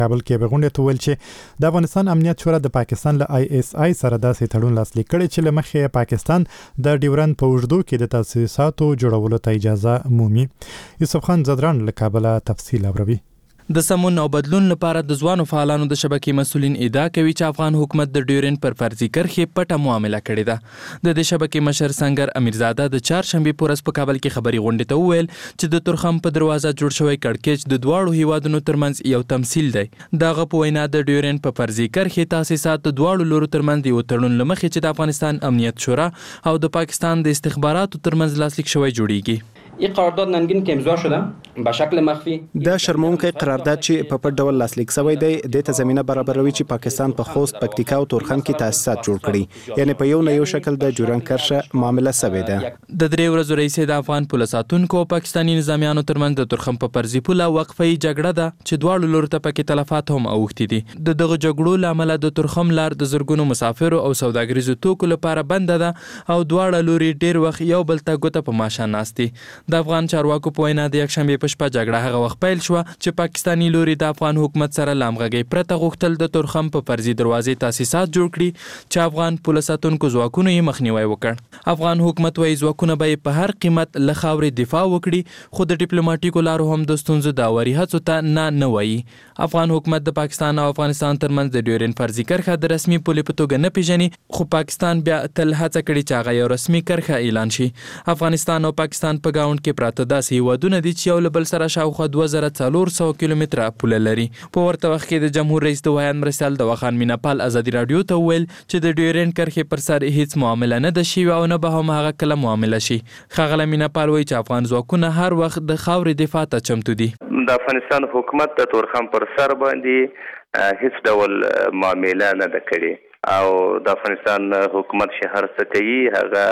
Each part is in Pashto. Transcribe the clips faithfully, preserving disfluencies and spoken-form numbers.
کابل کې به غونډه ته ویل چې د افغانستان امنیت شورا د پاکستان له آی اس آی سره داسې تړون لاسلیک کړی چې له مخې پاکستان د ډیورند په اوږدو کې د تاسیساتو جوړولو ته اجازه مومي. یوسف خان زدران له کابل تفصیل اوري. د سمون او بدلون لپاره د ځوانو فعالانو د شبکې مسولین ادعا کوي چې افغان حکومت د ډیورند پر فرضي کرښې پټه معامله کړې ده. د دې شبکې مشر سنگر امیرزاده د چهارشنبې په ورځ په کابل کې خبري غونډې ته وویل چې د تورخم په دروازه جوړ شوی کړکېچ د دواړو هیوادونو ترمنځ یو تمثيل دی. دغه په وینا د ډیورند په فرضي کرښې تاسیسات د دواړو لورو ترمنځ یو تړون لمخې چې د افغانستان امنیت شورا او د پاکستان د استخباراتو ترمنځ لاسلیک شوی جوړیږي. این قرارداد ننگین که امضا شده به شکل مخفی دا شرمونکی قرارداد چې په پټ ډول لاسلیک شوی دی د ته زمينه برابروي چې پاکستان په خوست پکتیکا او تورخم کې تاسیسات جوړ کړي، یعنی په یو نه یو شکل د جوړن کرشه معامله شوی ده. د درې ورځو رئیس د افغان پولیس ساتونکو او پاکستاني نظامیانو ترمنځ د تورخم په پرځي پوله وقفه جګړه ده چې دواړو لورو ته پکې تلفات هم اوښتي دي. د دغه جګړو لامل د تورخم لار د زرګونو مسافرو او سوداګریزو توکو لپاره بند ده او دواړه لوري ډیر وخت یو بل ته ګوته په ماشه ناستي. د افغان چارواکو په وینا د یکشنبې په شپه جګړه هغه وخت پیل شو چې پاکستاني لوري د افغان حکومت سره لامغږی پرته غوښتل د تورخم په فرضي دروازې تاسیسات جوړ کړي چې افغان پولیس ساتونکو ځواکونو یې مخنیوي وکړ. افغان حکومت وايي ځواکونه به په هر قیمت له خاورې دفاع وکړي، خو د ډیپلوماټیکو لارو هم د ستونزو د اوري هڅو ته نه نه وایي. افغان حکومت د پاکستان او افغانستان ترمنځ د ډیورند فرضي کرښه د رسمي پولې په توګه نه پیژني، خو پاکستان بیا تل هڅه کړې چې هغه یو رسمي کرښه اعلان شي. افغانستان او پاکستان په گاوند کې پراته داسې هیوادونه دي چې یو له بل سره شاوخوا دوه زره څلور سوه کیلومتره پوله لري. په ورته وخت کې د جمهور رئیس د ویان مرستیال دوا خان میناپال ازادي رادیو ته ویل چې د ډیورند کرښې پر سر هیڅ معامله نه ده شوې او نه به هم هغه کله معامله شي. ښاغلی میناپال وایي چې افغان ځواکونه هر وخت د خاورې دفاع ته چمتو دي. د افغانستان حکومت د تورخم پر سر باندې هیڅ ډول معامله نه ده کړې او د افغانستان حکومت چې هر څه کوي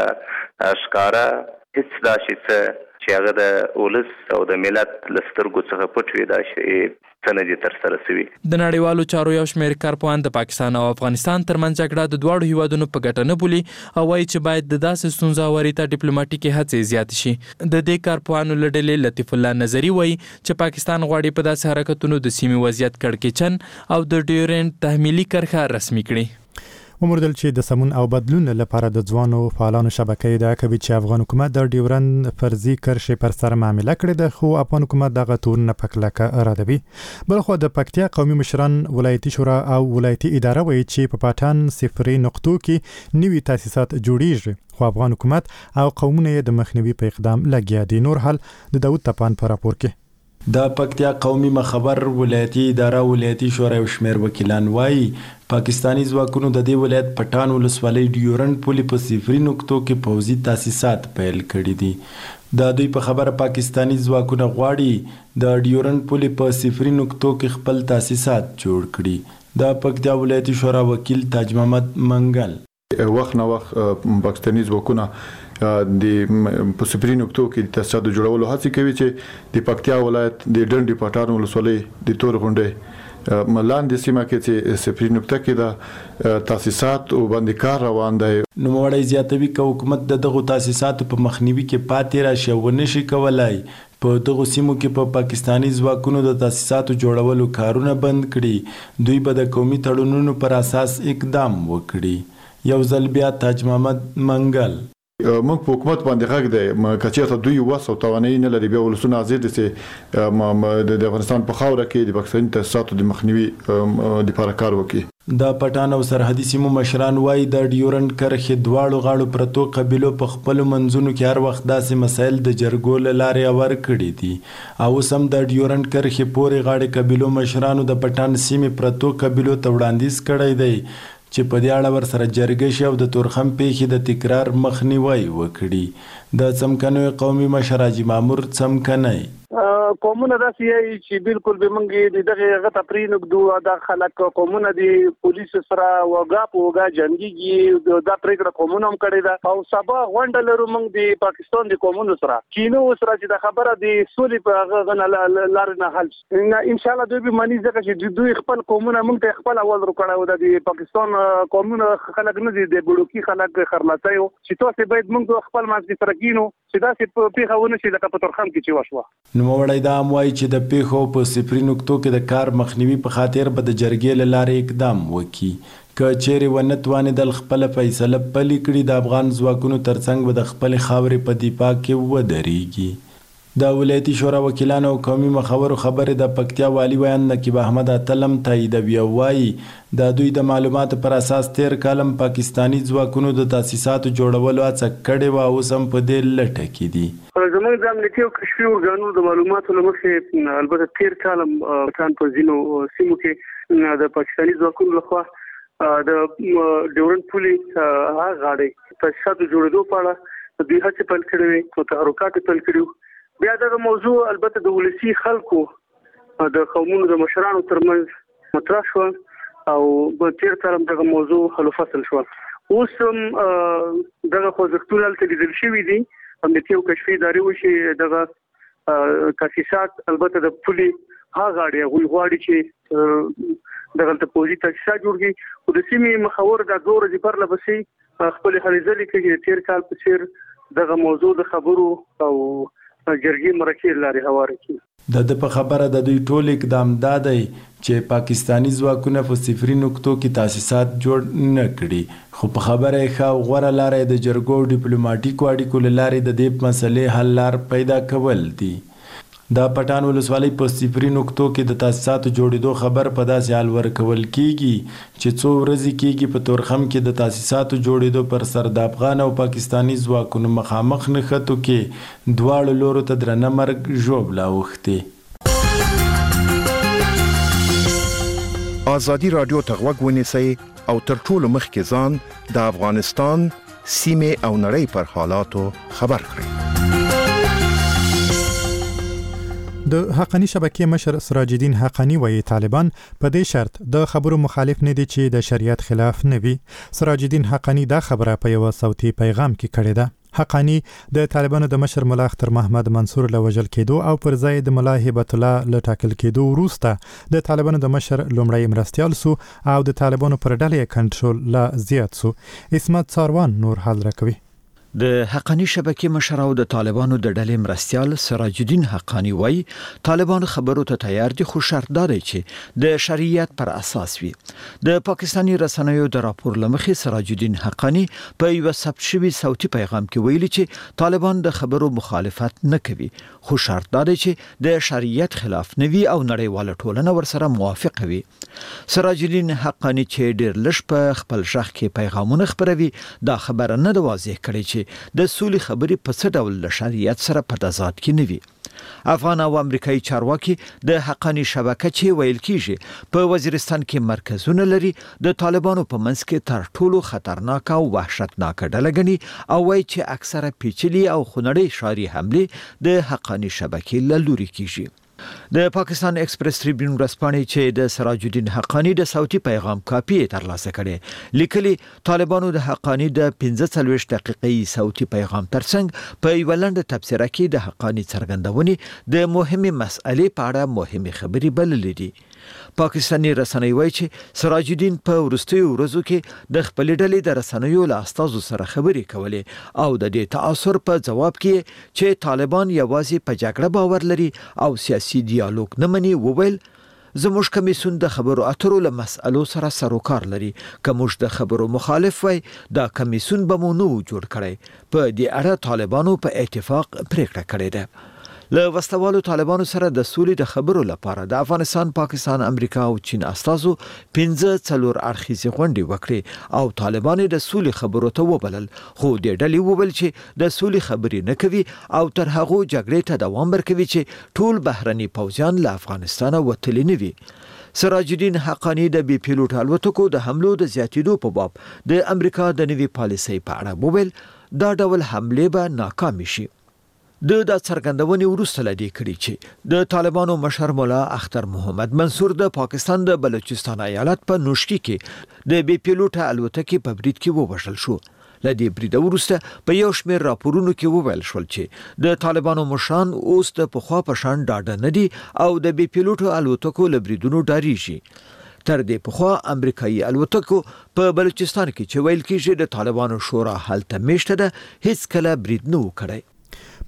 هغه ښکاره هیڅ داسې څه چې هغه د ولس او د ملت له سترګو څخه پټ وي دا شی څه نه دي ترسره شوي. د نړیوالو چارو یو شمېر کارپوهان د پاکستان او افغانستان ترمنځ جګړه د دواړو هیوادونو په ګټه نه بولي او وایي چې باید د داسې ستونزو هواري ته ډیپلوماټیکي هڅې زیاتې شي. د دې کارپوهانو له ډلې لطیف الله نظري وایي چې پاکستان غواړي په داسې حرکتونو د سیمې وضعیت کړکېچن او د ډیورند تحمیلي کرښه رسمي کړي. وموردل چې د سمون او بدلون لپاره د ځوانو فعالانو شبکې ادعا کوي چې افغان حکومت د ډیورند فرضي کرښې پر سر معامله کړې ده، خو افغان حکومت دغه تورونه په کلکه ردوي. بلخو د پکتیا قومي مشران ولایتي شورا او ولایتي اداره وایي چې په پټان صفري نقطو کې نوي تاسیسات جوړیږي، خو افغان حکومت او قومونه یې د مخنیوي په اقدام لګیا دي. نور حال د داود تپان په راپور کې. د پکتیا قومي مخبر ولایتي اداره ولایتي شورا او شمیر وکیلان وایي پاکستانی ځواکونو د دې ولایت پټان ولسوالۍ ډیورند پولې په صفري نقطو کې پوځي تاسیسات پیل کړي دي. د دوی په خبره پاکستانی ځواکونه غواړي د ډیورند پولې په صفري نقطو کې خپل تاسیسات جوړ کړي. د پکتیا ولایتي شورا وکیل تاج محمد منګل وخت نه وخت پاکستانی ځواکونه د په صفري نقطو کې تاسیسات جوړولو هڅه کوي چې د پکتیا ولایت د ډنډ پټان ولسوالۍ د تور غونډې ملاندې سیمه کې چې صفري نقطه کې د تاسیسات او باندې کار روان دی. نوموړی زیاتوي که حکومت د دغو تاسیساتو په مخنیوي کې پاتې راشي او ونشي کولای په دغو سیمو کې په پاکستانی ځواکونو د تاسیساتو جوړولو کارونه بند کړي، دوی به د قومي تړونونو پر اساس اقدام وکړي. یو ځل بیا تاج محمد منګل موږ په حکومت باندې غږ دی کچېرته دوی وس او توانایي نه لري بیا ولسونه حاضر دي چې د افغانستان په خاوره کې د پاکستاني تاسیساتو د مخنیوي لپاره کار وکړي. د پټان او سرحدي سیمو مشران وایي د ډیورند کرښې دواړو غاړو پرتو قبیلو په خپلو منځونو کې هر وخت داسې مسایل د جرګو له لارې هوار کړي دي او اوس هم د ډیورند کرښې پورې غاړې قبیلو مشرانو د پټان سیمې پرتو قبیلو ته وړاندیز کړی دی چې په دې اړه ورسره جرګه شي او د تورخم پیښې د تکرار مخنیوی وکړي. د څمکنیو قومي مشر حاجي مامور څمکنی قومونه داسې یي چې بالکل به موږ د دغه هغه ته پرېنږدو د خلک قومونه د پولیسو سره وګا په وګا جنګېږي دا پرېکړه قومونه هم کړې ده او سبا غونډه لرو موږ د پاکستان د قومونو سره کینو سره چې د خبره د سولې په هغه لارې نه حل شي انشاءالله دوی به مني ځکه چې دوی خپل قومونه موږ ته خپل اول ورکړه د پاکستان قومونه خلک نه دي د بلوکي خلک خرلاطیو چې تاسو باید موږ خپل مازګي سره کینو چې دا چې پیښه ونه شي لکه په تورخم کې چې وشوه. نوموړی دا هم وایي چې د پیښو په صفري نقطو کې د کار مخنیوي په خاطر به د جرګې له لارې اقدام وکړي. که چیرې ونه توانېدل خپله فیصله پلي کړي د افغان ځواکونو ترڅنګ به د خپلې خاورې په دفاع کې ودرېږي. د ولایتي شورا وکیلانو او قومي مخورو خبرې د پکتیا والي ویان نقیب احمد اتلم تاییدوي او وایي د دوی د معلوماتو پر اساس تیر کالم پاکستاني ځواکونو د تاسیساتو جوړولو هڅه کړې وه، اوس هم په دې لټه کې دي. زموږ د امنیتي او کشفي ارګانونو د معلوماتو له مخې البته تیر کالم کان په ځینو سیمو کې د پاکستاني ځواکونو لخوا د ډیورنډ پولې هغه غاړې تاسیساتو جوړېدو په اړه دوی هڅې پیل کړې وې او تحرکات یې پیل کړي وو. بیا دغه موضوع البته د ولسي خلکو د قومونو د مشرانو ترمنځ مطرح شو او په تیر کال دغه موضوع حل فصل شو. اوس هم دغه خوځښتونه هلته لیدل شوي دي، امنیتي او کشفي ادارې وشي دغه تاسیسات البته د پولې هغه غاړې هغوی غواړي چې دغلته پوځي تاسیسات جوړ کړي او د سیمې مخور د دوه ورځې پرله پسې خپلې هلې ځلې کوي چې تیر کال په څېر دغه موضوع د خبرو او جرګې مرکې لارې هواره کړي. د ده په خبره د دوی ټول اقدام دا دی چې پاکستاني ځواکونه په صفري نقطو کې تاسیسات جوړ نه کړي، خو په خبره یې ښه او غوره لاره د جرګو او ډیپلوماټیکو اړیکو له لارې د دې مسلې حل لار پیدا کول دي. د پټان ولسوالۍ په صفري نقطو کې د تاسیساتو جوړېدو خبر په داسې حال ورکول کیږي چې څو ورځې کیږي په تورخم کې د تاسیساتو جوړېدو پر سر د افغان او پاکستاني ځواکونو مخامخ نښتو کې دواړو لورو ته درنه مرګ ژوبله اوښتې. ازادي راډیو ته غوږ ونیسئ او تر ټولو مخکې ځان د افغانستان سیمې او نړۍ پر حالاتو خبر کړئ. د حقانی شبکې مشر سراج الدین حقانی وایي طالبان په دې شرط د خبرو مخالف نه دي چې د شریعت خلاف نه وي. سراج الدین حقانی دا خبره په یو صوتي پیغام کې کړې ده. حقانی د طالبانو د مشر ملا اختر محمد منصور له وژل کېدو او پر ځای د ملا هبت الله له ټاکل کېدو وروسته د طالبانو د مشر لومړی مرستیال سو او د طالبانو پر ډلې کنټرول لا زیات سو. اسمت ساروان نور حال راکوي. د حقانی شبکې مشر او د طالبانو د ډلې مرستیال سراج الدین حقانی وایي طالبان خبرو ته تیار دي، خو شرط دا دی چې د شریعت پر اساس وي. د پاکستاني رسنیو د راپور لمخې سراج الدین حقانی په یو ثبت شوی صوتي پیغام کې ویلي چې طالبان د خبرو مخالفت نه کوي، خو شرط دا دی چې د شریعت خلاف نه وي او نړیواله ټولنه ورسره موافق وي. سراج الدین حقانی چې ډېر لږ په خپل ژغ کې پیغامونه خپروي دا خبره نه ده واضح کړې چې د سولې خبرې په څه ډول له شریعت سره په تضاد کې نه وي. افغان او امریکایي چارواکي د حقانی شبکه چې ویل کیږي په وزیرستان کې مرکزونه لري د طالبانو په منځ کې تر ټولو خطرناک او وحشتناک ډله ګڼي او وایي چې اکثره پیچلي او خونړۍ ښاري حملې د حقانی شبکې له لوري کیږي. د پاکستان ایکسپریس ټریبیون ورځپاڼې چې د سراج الدین حقانی د صوتي پیغام کاپی ترلاسه کړي لیکلي طالبانو د حقانی د پنځه څلوېښت دقیقې صوتي پیغام ترڅنګ په یوه لنډه تبصره کې د حقانی څرګندونې د مهمې مسئلې په اړه مهمې خبرې بللې دي. پاکستاني رسنۍ وایي چې سراج الدین په وروستیو ورځو کې د خپلې ډلې د رسنیو له استازو سره خبرې کولې او د دې تاثر په ځواب کې چې طالبان یوازې په جګړه باور لري او سیاسي ډیالوګ نه مني وویل زموږ کمیسون د خبرو اترو له مسألو سره سروکار لري، که موږ د خبرو مخالف وای دا کمیسون به مو نه جوړ کړی. په دې اړه طالبانو په اتفاق پریکړه کړې ده. له وسلوالو طالبانو سره د سولې د خبرو لپاره د افغانستان، پاکستان، امریکا او چین استازو پنځه څلور اړخیزې غونډې وکړې او طالبان د سولې خبرو ته وبلل، خو د ډلې وویل چې د سولې خبرې نه کوي او تر هغو جګړې ته دوام ورکوي چې ټول بهرني پوځیان له افغانستانه وتلي نه وي. سراج الدین حقانی د بي پیلوټ الوتکو د حملو د زیاتېدو په باب د امریکا د نوي پالیسۍ په اړه وویل دا ډول حملې به ناکامې شي. د دا څرګندونې وروسته لدې کړي چې د طالبانو مشر ملا اختر محمد منصور د پاکستان د بلوچستان ایالت په نوشکی کې د بي پیلوټه الوتکې په برید کې ووژل شو. لدې برید وروسته په یو شمېر راپورونو کې وویل شول چې د طالبانو مشران اوس د پخوا په شان ډاډه نه دي او د بي پیلوټو الوتکو له بریدونو ډاریږي. تر دې پخوا امریکایي الوتکو په بلوچستان کې چې ویل کېږي د طالبانو شورا هلته میشته ده هیڅ کله برید نه و کړی.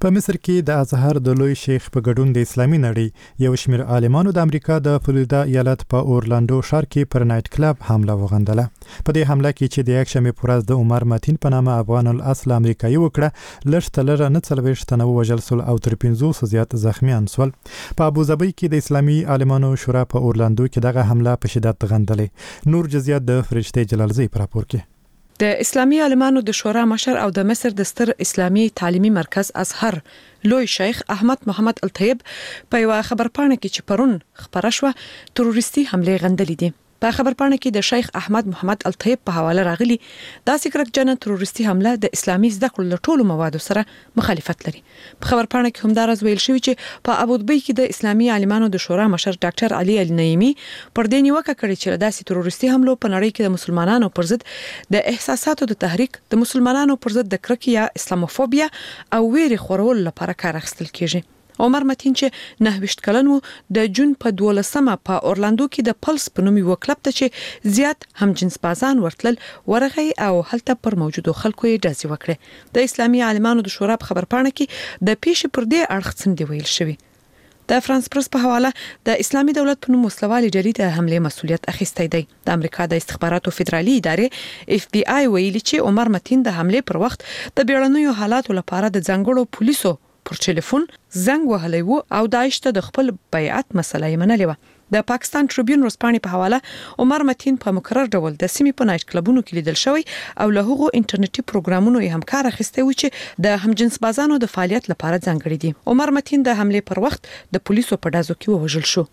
په مصر کې د ازهر د لوی شیخ په ګډون د اسلامي نړۍ یو شمېر عالمانو د امریکا د فلوریدا ایالت په اورلاندو ښار کې پر نایټ کلب حمله وغندله. په دې حمله کې چې د یک شنبې په ورځ د عمر متین په نامه افغان الاصل امریکایي وکړه، لږ تر لږه نه څلوېښت تنه ووژل سول او تر پنځوسو زیات زخمیان سول. په ابوظبي کې د اسلامي عالمانو شورا په اورلاندو کې دغه حمله په شدت غندلې. نور جزئیات د فرشته جلالزی پر راپور کې. د اسلامي عالمانو د شورا مشر او د مصر د ستر اسلامي تعلیمي مرکز ازهر لوی شیخ احمد محمد الطیب په یو خبرپاڼه کې چې پرون خبره شوه تروریستي حمله غندلې دي. په خبرپاڼه کې د شیخ احمد محمد الطیب په حواله راغلي دا سکرکجنه تروریستي حمله د اسلامي زده کړو له ټولو موادو سره مخالفت لري. په خبرپاڼه کې هم دا راز ویل شوی چې په ابوظبي کې د اسلامي عالمانو د شورا مشر ډاکټر علي النعیمی پر دې نیوکه کړې چې داسې تروریستي حملو په نړۍ کې د مسلمانانو پر ضد د احساساتو د تحریک، د مسلمانانو پر ضد د کرکې یا اسلاموفوبیا او ویرې خورول لپاره کار اخیستل کیږي. عمر متین چې نهه کلن و د جون په دولسمه په اورلاندو کې د پلس په نوم یو کلب ته چې زیات هم جنس بازان ورتلل ورغی او هلته پر موجودو خلکو یې ډزې وکړه. د اسلامي عالمانو د شورا په خبرپاڼه کې د پیښې پر دې اړخ څنډې ویل شوی. د فرانس پرس په حواله د اسلامي دولت په نوم وسلوالې ډلې د حمله مسؤلیت اخیستی دی. د امریکا د استخباراتو فدرالي ادارې اف بي آی ویلي چې عمر متین د حمله پر وخت د بیړنیو حالاتو لپاره د ځانګړو پولیسو پر ټلیفون زنګ وهلی وو او داعش ته د خپل بیعت مسله یې منلې وه. د پاکستان ټریبیون ورځپاڼې په حواله عمر متین په مکرر ډول د سیمې په نایټ کلبونو کې لیدل شوی او له هغو انټرنیټي پروګرامونو یې هم کار اخیستی و چې د همجنس بازانو د فعالیت لپاره ځانګړي دي. عمر متین د حملې پر وخت د پولیسو په ډزو کې ووژل شو.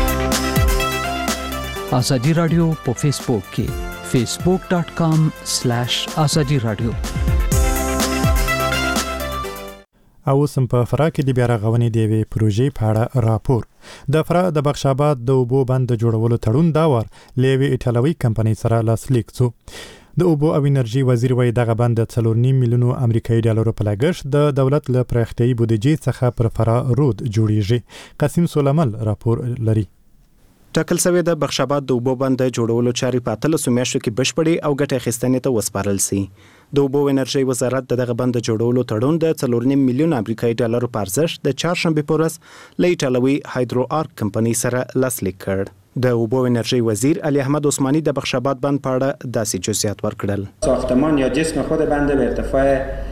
ازادي رادیو په فیسبوک کې فیسبوک ډاٹ کام سلیش ازادي رادیو. او سم په فرا کې د بیا رغونې د یوې پروژې په اړه راپور. د فرا د بخشاباد د اوبو بند جوړولو تړون دا ور له یوې ایټالوي کمپنۍ سره لاسلیک شو. د اوبو او انرژي وزیر وایي دغه بند د څلور نیم میلیونو امریکایي ډالرو په لګښت د دولت له پراختیایي بودیجې څخه پر فرا رود جوړیږي. قاسم سولمل راپور لري. ټاکل شوی د بخشاباد د اوبو بند جوړولو چارې په اتلسو میاشتو کې بشپړې او ګټه اخیستنې ته وسپارل شي. د اوبو انرژي وزارت دغه بند جوړولو تړون د څلور نیم میلیون امریکایي ډالرو په ارزښت د چهارشنبه په ورځ له ایټالوي هایدرو آرک کمپنۍ سره لاسلیک کړ. د اوبو انرژي وزیر علي احمد عثماني د بخشاباد بند په اړه داسې جزئیات ورکړل. ساختمان یا جسم خود بند به ارتفاع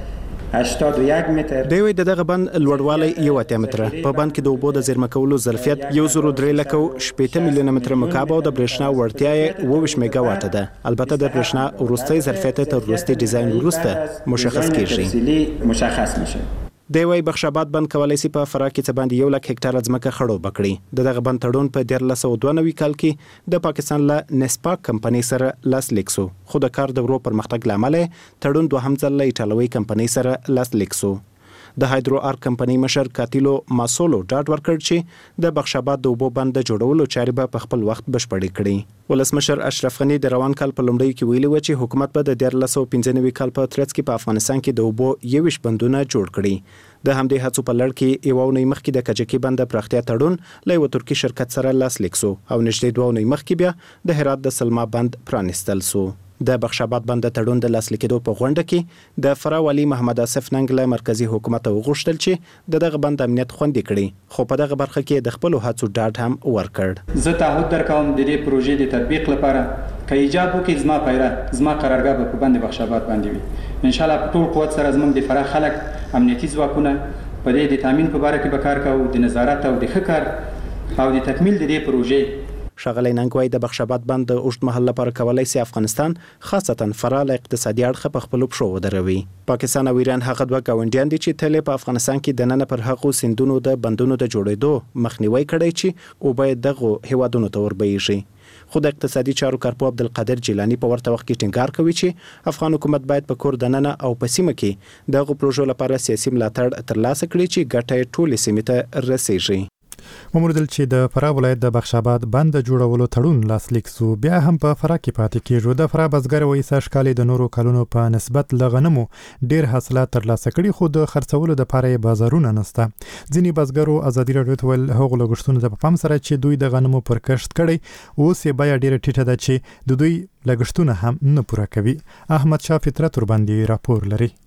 هشتاد و یک متر دوی دغه بند لوړوالی یو اتیا متره. په بند کې د اوبو د زیرمه کولو ظرفیت یو زرو درې لکه شپږ میلیونه متر مکعب او د برېښنا وړتیا یې اوه ویشت میگا واټه ده. البته د برېښنا وروستی ظرفیت تر وروستي ډیزاین وروسته مشخص کیږي. مشخص میشه. د وی بخشاباد بند کولای شي په فرا کې څه باندې یو لک هکټار ځمکه خړوب کړي. د دغه بند تړون په دیارلس سوه دوه نوي کال کې د پاکستان له نسپاک کمپنۍ سره لاسلیک شو، خو د کار د ورو پرمختګ لامل تړون دوهم ځل له ایټالوي کمپنۍ سره لاسلیک شو. د هایدرو آرک کمپنۍ مشر کاتیلو ماسولو ډاډ ورکړ چې د بخشاباد د اوبو بند جوړولو چارې به په خپل وخت بشپړې کړي. ولسمشر اشرف غنی د روان کال په لومړیو کې ویلي و چې حکومت به د دیارلس سوه پنځه نوي کال په ترڅ کې په افغانستان کې د اوبو یویشت بندونه جوړ کړي. د همدې هڅو په لړ کې یو اونۍ مخکې د کجکي بند پراختیا تړون له یو ترکي شرکت سره لاسلیک شو او نږدې دوه اونۍ مخکې بیا د هرات د سلما بند پرانیستل شو. د بخشاباد بند تړون د لاسلیکېدو په غونډه کې د فرا والی محمد اسف ننګ له مرکزی حکومت وغوښتل چې د دغه بند امنیت خوندي کړي، خو په دغه برخه کې د خپل هڅو ډاډ هم ورکړ. زه تعهد درکوم د دې پروژې د تطبیق لپاره که ایجاد وکړي زما پیره زما قرارګاه به په بند بخشاباد باندې وي. ان شاء الله په ټول قوت سره زموږ د فرا خلک امنیتي ځواکونه په دې د تامین په باره کې به کار کوو، د نظارت او د ښه کار او د تکمیل د دې پروژې. ښاغلی ننګ د بخشاباد بند د اوږد مهال لپاره کولای شي افغانستان خاصتا فرا له اقتصادي اړخه په خپلو پښو ودروي. پاکستان او ایران هغه دوه ګاونډیان دي چې تل په افغانستان کې د نن پر هغو سیندونو د بندونو د جوړېدو مخنیوي کړی چې اوبه دغو هیوادونو ته وربهیږي. خو د اقتصادي چارو کارپو عبدالقادر جیلانی په ورته وخت کې ټینګار کوي چې افغان حکومت باید په کور دننه او په سیمه کې دغو پروژو لپاره سیاسي ملاتړ ترلاسه کړي چې ګټه ټولې سیمې ته رسیږي. وموردل چې د فرا ولایت د بخشاباد بند جوړولو تړون لاسلیک شو، بیا هم په فرا کې پاتې کیږي. د فرا بزګر وایي سږ د نورو کلونو په نسبت له غنمو ډیر حاصلات ترلاسه کړي، خو د خرڅولو لپاره یې بازارونه نشته. ځینې بزګرو ازادي راډیو ته ویل هغو لګښتونو ته په پام سره چې دوی د غنمو پر کښت کړي اوس یې بیه ډیره ټیټه ده چې د دوی لګښتونه هم نه پوره کوي. احمد شاه فطرت ورباندې راپور لري.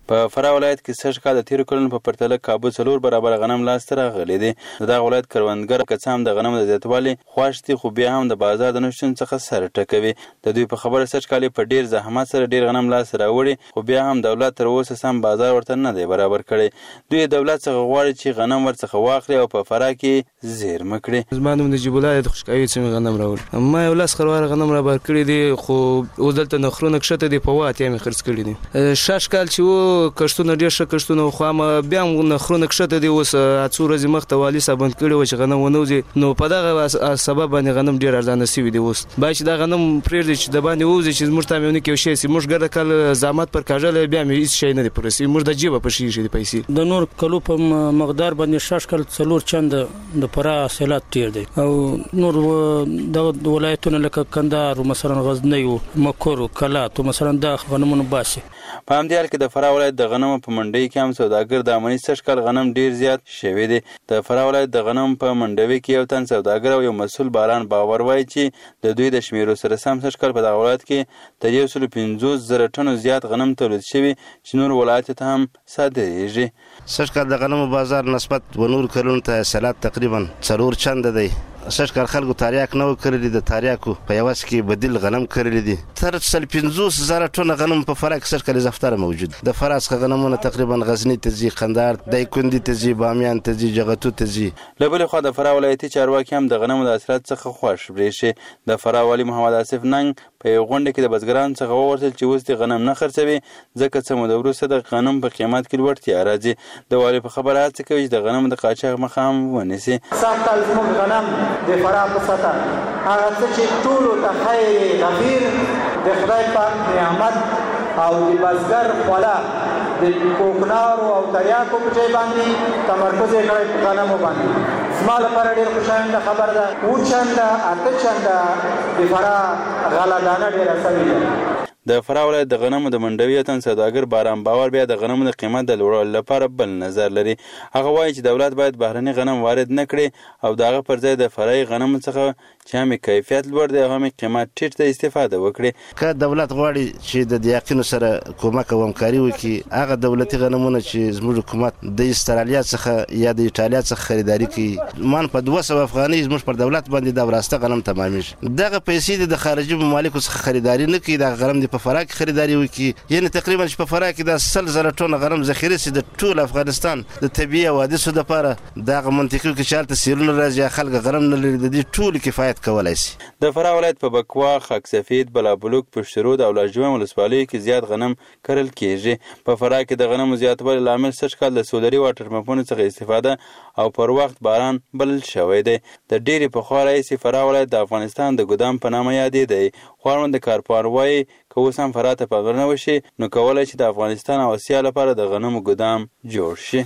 په فراه ولایت کې سږ کال د تیرو کلونو په پرتله کابو څلور برابره غنم لاسته راغلی دی. د دغه ولایت کروندګر که څه هم د غنمو د زیاتوالي خوښ دي، خو بیا هم د بازار د نشتون څخه سر ټکوي. د دوی په خبره سږ کال په ډیر زحمت سره ډیر غنم لاسته راوړي، خو بیا هم دولت تر اوسه سم بازار ورته نه دی برابر کړی. دوی دولت څخه غواړي چې غنم ورڅخه واخلي او په فراه کې زیرمه کړي. زما نوم نجیب الله د خوشکاوي سیمې غنم راوړي. ما یو لاس خروار غنم را بار کړی دي، خو اوس دلته نخرونه کښته دي، په وخت یې مې خرڅ کړي دي. شش کال چې و کښتونه ډېر ښه کښتونه خو هم بیا هم نخرونه کښته دي. اوس څو ورځې مخته والي صاحب بند کړي وو چې غنم ونه وځي، نو په دغه سبب باندې غنم ډېر ارزانه سوي دي. اوس باید چې دا غنم پرېږدي چې د باندې ووځي چې زموږ ته هم یو نه کې شی سي. موږ ګرده کال زحمت پر کاږلی، بیا مې هېڅ شی نه دی پوره سوي. موږ د جیبه په شي دي پیسې. د نور کلو په مقدار باندې شش کال څلور چنده د فراه حاصلات ډېر دی، او نور دغه ولایتونه لکه کندهار مثلا غزنی او مکور او کلات مثلا د غنمونو باسي. په همدې حال کې د فراه ولایت د غنمو په منډۍ کې هم سوداګر د امني سږ کال غنم ډیر زیات شوی دی. د فراه ولایت د غنم په منډوي کې یو تن سوداګر او یو مسؤل باران باور وایي چې د دوی د شمیرو سره سم سږ کال په دغه ولایت کې تر یو سل پنځوس زره ټنو زیات غنم تولید شوي چې نور ولایت ته هم صادریږي. سږ کال د غنمو بازار نسبت و نور کلونو ته حاصلات تقریبا څلور چنده دی. سږ کال خلکو تاریاک نه و کرلی، د تاریاکو په یوه کې بدیل غنم کرلی دي. تر سل پنځوس زره ټنه غنم په فراه کې سږ کال اضافتره موجود. د فراه څخه غنمونه تقریبا غزني ته ځي، قندهار، دایکنډي ته ځي، بامیان ته ځي، جغتو ته ځي. له بلې خوا د فراه ولایتي چارواکي هم د غنمو د حاصلاتو څخه خوښ برېښي. د فراه والي محمد آصف ننګ په یو غونډه کې د بزګرانو څخه وغوښتل چې اوس دې غنم نه خرڅوي، ځکه څه موده وروسته د غنم په قیمت کې لوړتیا راځي. د والي په خبره هڅه کوي چې د غنمو د قاچاق مخه هم ونیسي. سږ کال زموږ غنم د فراه په سطح هغه څه چې ټولو ته خیر غفیر د خدای پاک نعمت او د بزګر خوله د کوکنارو او تریاکو په ځای باندې تمرکز یې کړی په غنمو باندې. زما لپاره ډېر خوشاینده خبر ده. اووه چنده اته چنده د فراه غله دانه ډېره سوې ده. د فراه ولایت د غنمو د منډوي تن سوداګر باران باور بیا د غنمو د قیمت د لوړولو لپاره بل نظر لري. هغه وایي چې دولت باید بهرني غنم وارد نه کړي او د هغه پر ځای د فرایي غنمو څخه چې هم کیفیت لوړ دی او هم قیمت ټیټ دی استفاده وکړي. که دولت غواړي چې د دیاقینو سره کومک او همکاري وکړي، هغه دولتي غنمونه چې زموږ حکومت د استرالیا څخه یا د ایټالیا څخه خریداري کوي، مان په دوه سوه افغانۍ زموږ پر دولت باندې د وراسته غنم تمامیږي. دغه پیسې د خارجي ممالکو څخه خریداري نه کوي، دغه غنم په فراه کې خریداري وکړي. یعنې تقریبا چې په فراه کې د سل زره ټنه غنم ذخیره سي د ټول افغانستان د طبیعي حوادثو دپاره، دغه منطقې کې چې هلته سیلونه راځي، خلک غنم نه لري، د دې ټولو کفایت کولی شي. د فراه ولایت په بکوا، خاک سفید، بلابلوک، پشترود او لاجوان ولسوالیو کې زیات غنم کرل کیږي. په فراه کې د غنمو زیاتوالي لامل سږ کال د سولري واټر پمپونو څخه استفاده او پر وخت باران بلل شوی دی. د ډېرې پخوا راهیسې فراه ولایت د افغانستان د ګدام په نامه یادېدی. خو د کارپوهان وایي که اوس هم فراه ته پغر نه وشي، نو کولی شي د افغانستان او اسیا لپاره د غنمو ګدام جوړ شي.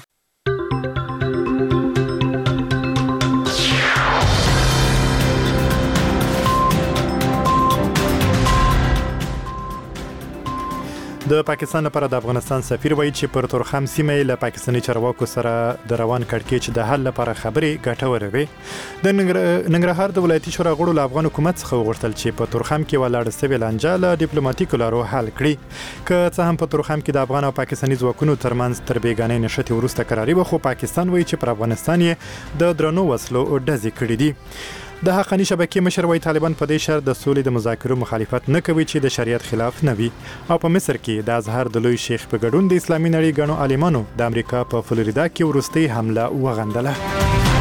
د پاکستان لپاره د افغانستان سفیر وایي چې پر تورخم سیمه له پاکستاني چارواکو سره د روان کړکېچ د حل لپاره خبرې ګټورې وي. د ننګرهار د ولایتي شورا غړو له افغان حکومت څخه وغوښتل چې په تورخم کې ولاړ سوي لانجه له ډیپلوماټیکو لارو حل کړي. که څه هم په تورخم کې د افغان او پاکستاني ځواکونو ترمنځ تر بیګانۍ نښتې وروسته کراري وه، خو پاکستان وایي چې پر افغانستان یې د درنو وسلو ډزې کړي دي. د حقانی شبکې مشر وایي طالبان په دې شرط د سولې د مذاکرو مخالفت نه کوي چې د شریعت خلاف نه وي. او په مصر کې د ازهر د لوی شیخ په ګډون د اسلامي نړۍ ګڼو عالمانو د امریکا په فلوریدا کې وروستۍ حمله وغندله.